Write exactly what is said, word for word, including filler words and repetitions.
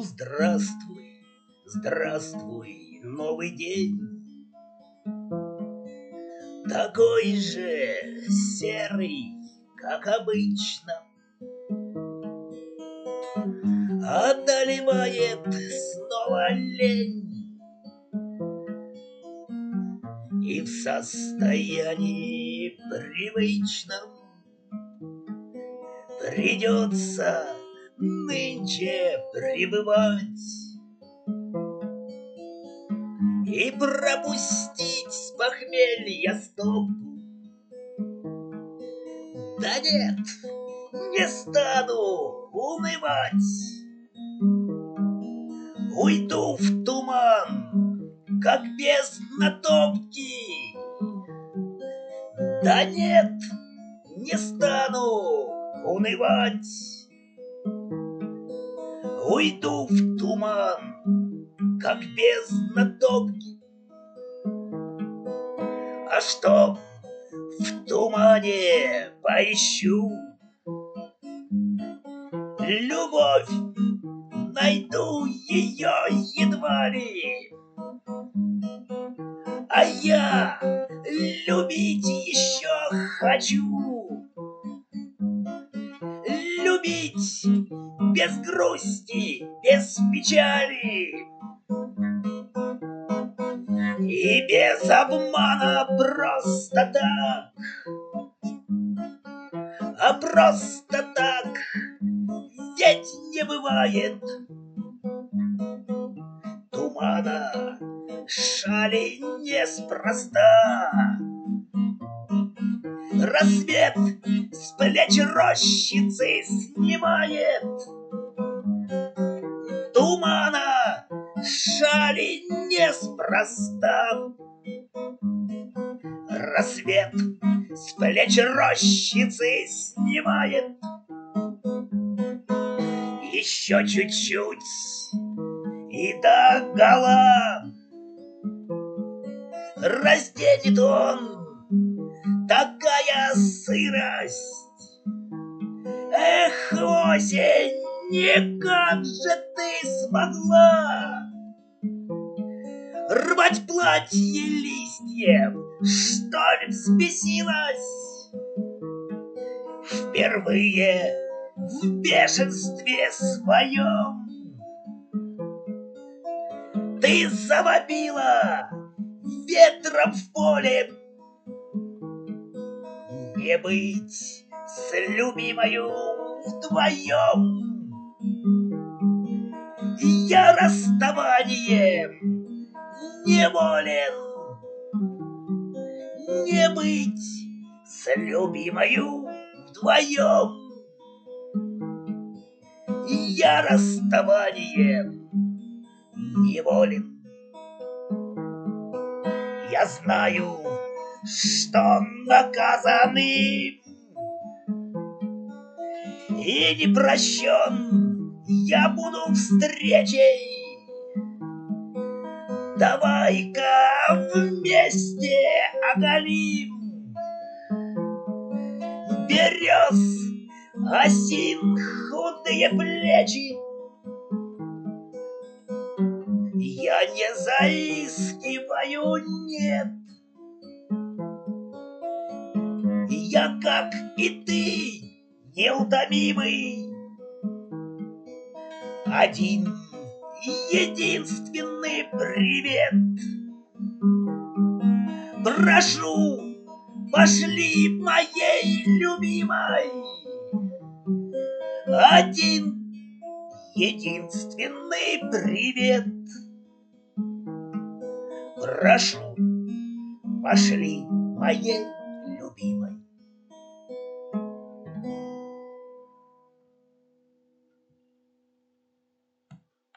здравствуй, здравствуй, новый день. Такой же серый, как обычно, одолевает снова лень. И в состоянии привычном придется нынче пребывать и пропустить с похмелья стопку. Да нет, не стану унывать. Уйду в туман, как бездна топки. Да нет, не стану унывать. Уйду в туман, как бездна топки. А что в тумане поищу? Любовь, найду ее едва ли. А я любить еще хочу. Любить без грусти, без печали и без обмана, просто так. А просто так ведь не бывает тумана, шали неспроста. Рассвет с плеч рощицы снимает тумана, шали неспроста. Рассвет с плеч рощицы снимает. Еще чуть-чуть и догола разденет он. Такая сырость. Эх, осень, никак же ты смогла рвать платье листьев, что ли взбесилась? Впервые в бешенстве своем ты завопила ветром в поле. Не быть с любимою вдвоем. Я расставанием неволен. Не быть с любимою вдвоем. Я расставанием неволен. Я знаю, что наказаны и не прощен я буду встречей. Давай-ка вместе оголим берез, осин худые плечи. Я не заискиваю, нет. Я, как и ты, неутомимый. Один единственный привет. Прошу, пошли моей любимой один единственный привет. Прошу, пошли моей любимой.